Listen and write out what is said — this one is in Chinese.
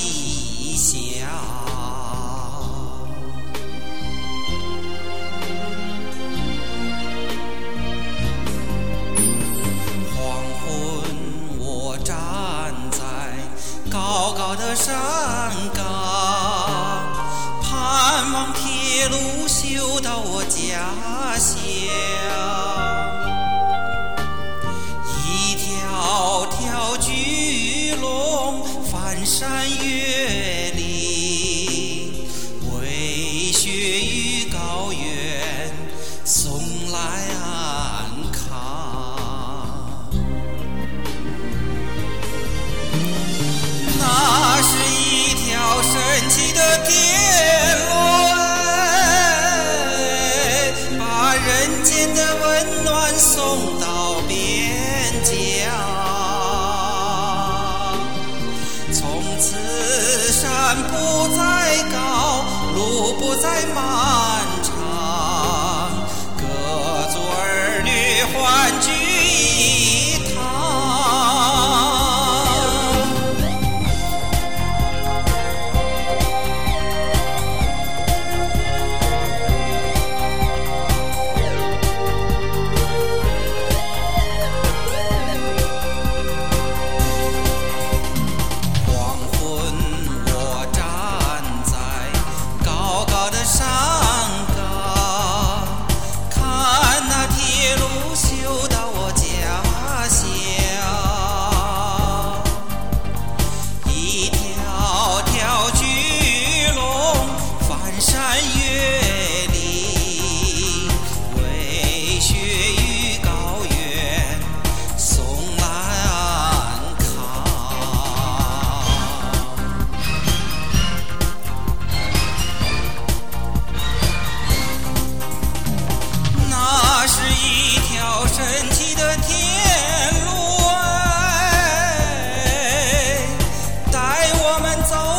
异乡。黄昏，我站在高高的山岗，盼望铁路修到我家乡。一条条巨龙翻山越岭，为雪与高原送来安康。那是一条神奇的铁路，把人间的温暖送到边疆。从此山不再高，路不再漫长，各族儿女欢聚一堂。山岗，看那铁路修到我家乡。一条条巨龙翻山越岭，为雪与高原送来安康。那是一条神奇的铁路，带我们走